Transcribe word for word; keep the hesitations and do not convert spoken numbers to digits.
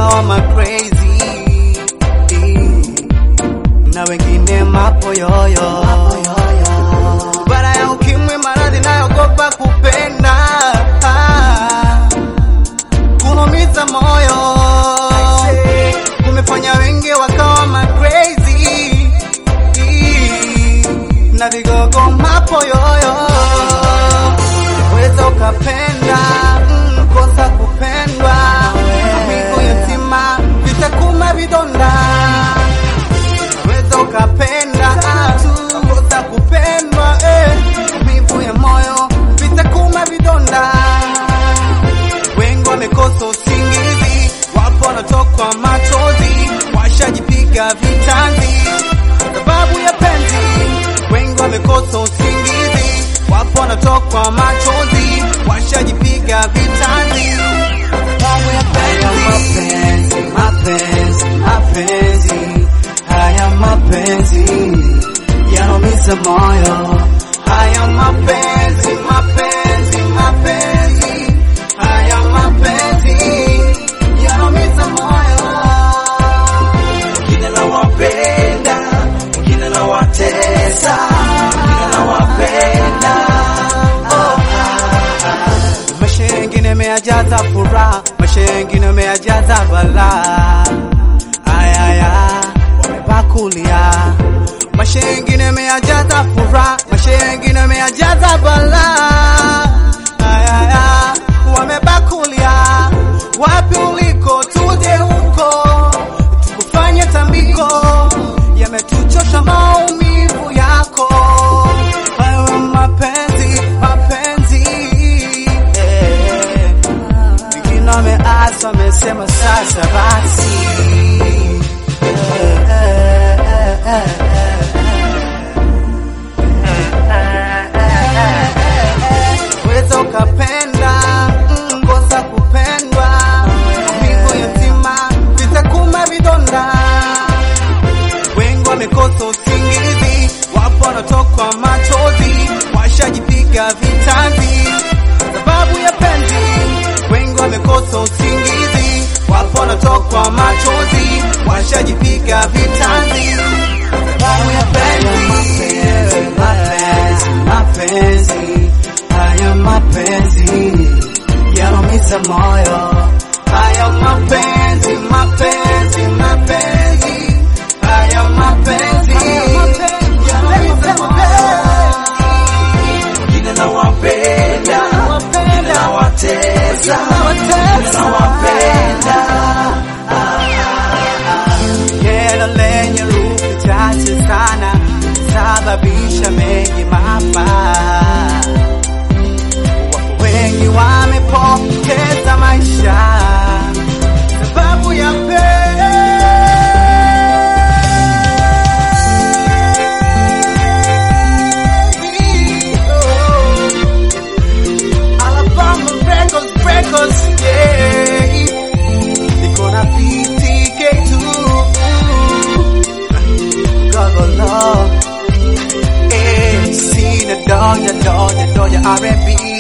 wakawa ma crazy, na wengine mapoyoyo. Bara ya ukimwi, maradhi nayogopa kupenda, kunumiza moyo kumefanya wengi wakawa ma crazy, na vigogo mapoyoyo. Weza ukapenda mm, kosa kupendwa, miko yatima vitakuma vidonda. Weza ukapenda ah, kosa kupendwa eh, miko ya moyo vitakuma vidonda. Wengi wamekosa usingizi, wapo wanatokwa machozi, washajipiga vitanzi sababu ya penzi. Wengi wamekosa usingizi, wapo wanatokwa machozi, washajipiga vitanzi sababu ya penzi. Mapenzi, mapenzi, haya mapenzi yanaumiza moyo. Haya mapenzi, mapenzi, mapenzi, haya mapenzi yanaumiza moyo. Wengine nawapenda, wengine nawatesa, wengine nawapenda. Oh, ah, ah. Maisha yengine meajaza furaha, maisha yengine meajaza balaa. Ayaya, wamepakulia. Maisha yengine meajaza furaha, maisha yengine meajaza balaa. Ayaya, wamepakulia. Wapi uliko tuje huko, tukufanye tambiko, yametuchosha maumivu yako. Hayo mapenzi, mapenzi eh, wengine wameasa, wamesema sasa basi eh, eh, eh, eh, eh. Weza ukapenda mm, kosa kupendwa, miko yatima vitakuma vidonda. Wengi wamekosa usingizi, wapo wanatokwa machozi, washajipiga vitanzi sababu ya penzi. Wengi wamekosa usingizi, wapo wanatokwa machozi, washajipiga vitanzi sababu ya penzi. Mapenzi, mapenzi, haya mapenzi yanaumiza moyo. Haya mapenzi, mapenzi, mapenzi, haya mapenzi yanaumiza moyo. Wengine nawapenda, wengine nawatesa, wengine nawapenda. Neno lenye rufu chache sana sababisha mengi mabaya. Wapo wengi wamepoteza maisha sababu ya penzi. Oh, Alabama Records, Records, yeah. Niko na P T K two, Gogolo, eh, Sina Doja, Doja, Doja R and B.